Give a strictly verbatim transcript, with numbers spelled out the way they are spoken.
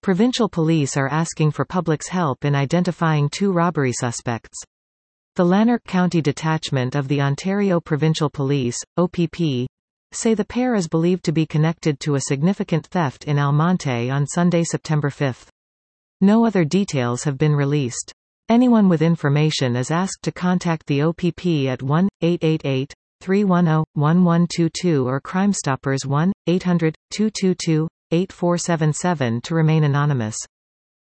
Provincial police are asking for public's help in identifying two robbery suspects. The Lanark County Detachment of the Ontario Provincial Police, O P P, say the pair is believed to be connected to a significant theft in Almonte on Sunday, September fifth. No other details have been released. Anyone with information is asked to contact the O P P at one eight eight eight, three one zero, one one two two or Crime Stoppers one eight hundred, two two two, eight four seven seven to remain anonymous.